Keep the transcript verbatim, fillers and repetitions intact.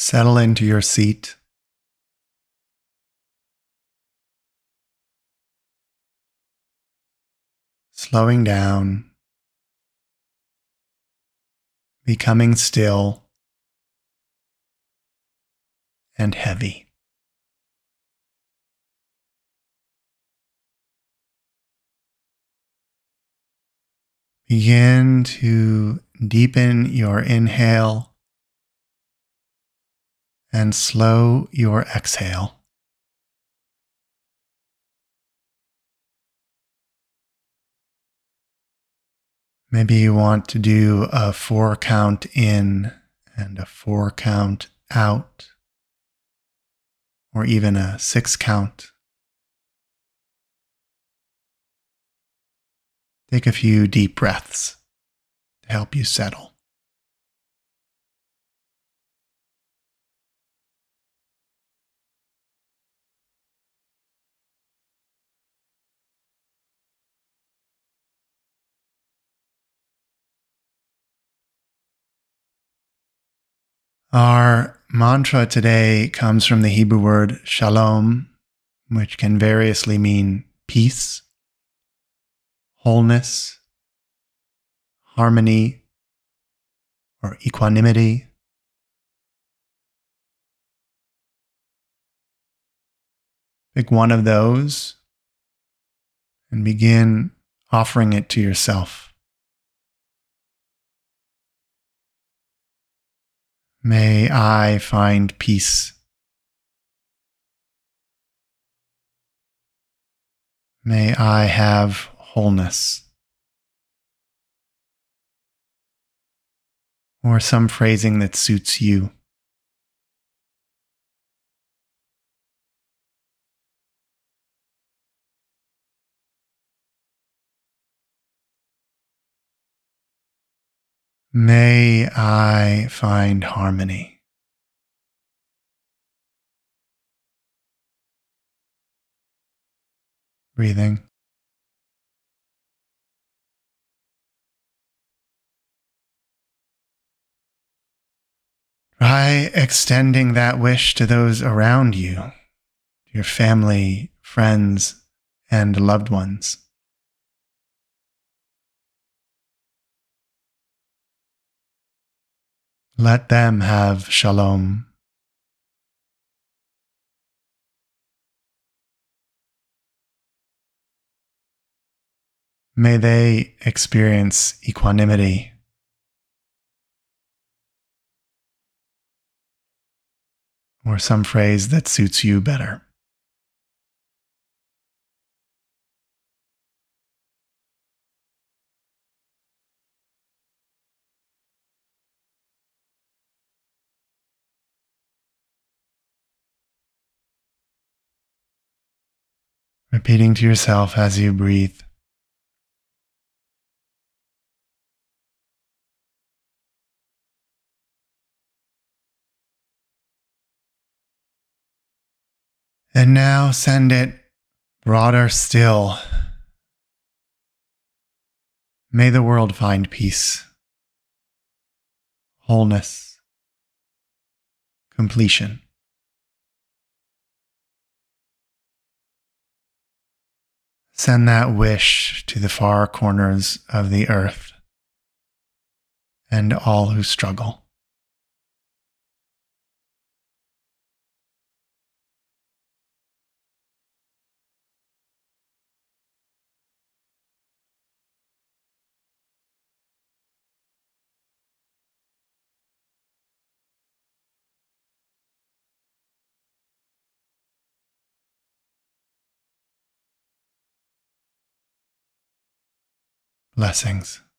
Settle into your seat. Slowing down, becoming still and heavy. Begin to deepen your inhale and slow your exhale. Maybe you want to do a four count in and a four count out, or even a six count. Take a few deep breaths to help you settle. Our mantra today comes from the Hebrew word shalom, which can variously mean peace, wholeness, harmony, or equanimity. Pick one of those and begin offering it to yourself. May I find peace. May I have wholeness. Or some phrasing that suits you. May I find harmony. Breathing. Try extending that wish to those around you, your family, friends, and loved ones. Let them have shalom. May they experience equanimity. Or some phrase that suits you better. Repeating to yourself as you breathe. And now send it broader still. May the world find peace, wholeness, completion. Send that wish to the far corners of the earth and all who struggle. Blessings.